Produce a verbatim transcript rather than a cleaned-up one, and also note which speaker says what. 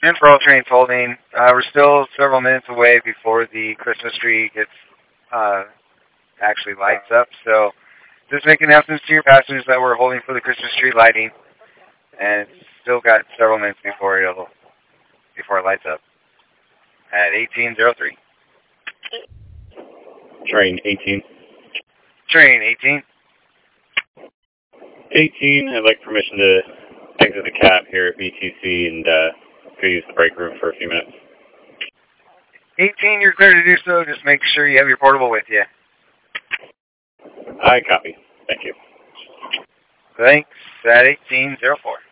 Speaker 1: And for all trains holding, uh, we're still several minutes away before the Christmas tree gets uh, actually lights up. So just make announcements to your passengers that we're holding for the Christmas tree lighting, and it's still got several minutes before it'll before it lights up at eighteen oh three.
Speaker 2: Train eighteen.
Speaker 1: Train eighteen.
Speaker 2: eighteen, I'd like permission to exit the cab here at B T C and uh, go use the break room for a few minutes.
Speaker 1: eighteen, you're clear to do so. Just make sure you have your portable with you.
Speaker 2: I copy. Thank you.
Speaker 1: Thanks. At eighteen oh four.